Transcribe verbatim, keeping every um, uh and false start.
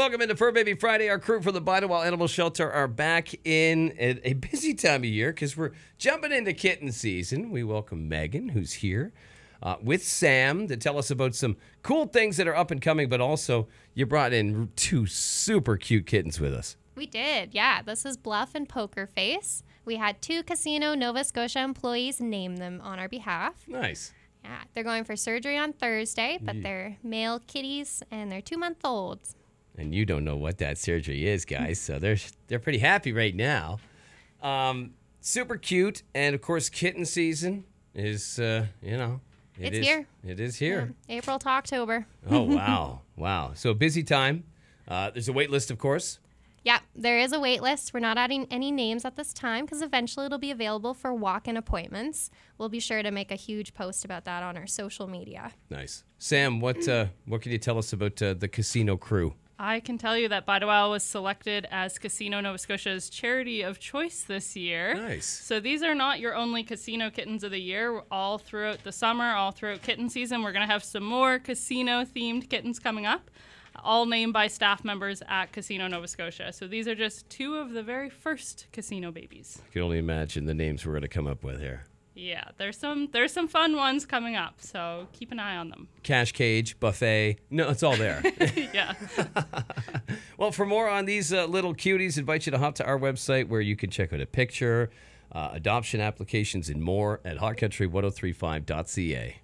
Welcome into Fur Baby Friday. Our crew from the Bidewell Animal Shelter are back in a, a busy time of year because we're jumping into kitten season. We welcome Megan, who's here, uh, with Sam to tell us about some cool things that are up and coming, but also you brought in two super cute kittens with us. We did, yeah. This is Bluff and Poker Face. We had two Casino Nova Scotia employees name them on our behalf. Nice. Yeah, they're going for surgery on Thursday, but Yeah. they're male kitties and they're two-month-olds. And you don't know what that surgery is, guys, so they're they're pretty happy right now. Um, super cute, and of course, kitten season is, uh, you know, it It's is- here. It is here. Yeah, April to October. Oh, wow. Wow. So a busy time. Uh, there's a wait list, of course. Yeah, there is a wait list. We're not adding any names at this time because eventually it'll be available for walk-in appointments. We'll be sure to make a huge post about that on our social media. Nice. Sam, what uh, what can you tell us about uh, the casino crew? I can tell you that Bidewell was selected as Casino Nova Scotia's charity of choice this year. Nice. So these are not your only casino kittens of the year. All throughout the summer, all throughout kitten season, we're going to have some more casino-themed kittens coming up, all named by staff members at Casino Nova Scotia. So these are just two of the very first casino babies. I can only imagine the names we're going to come up with here. Yeah, there's some there's some fun ones coming up, so keep an eye on them. Cash cage, buffet. No, it's all there. Yeah. Well, for more on these uh, little cuties, invite you to hop to our website where you can check out a picture, uh, adoption applications, and more at hot country ten thirty-five dot c a.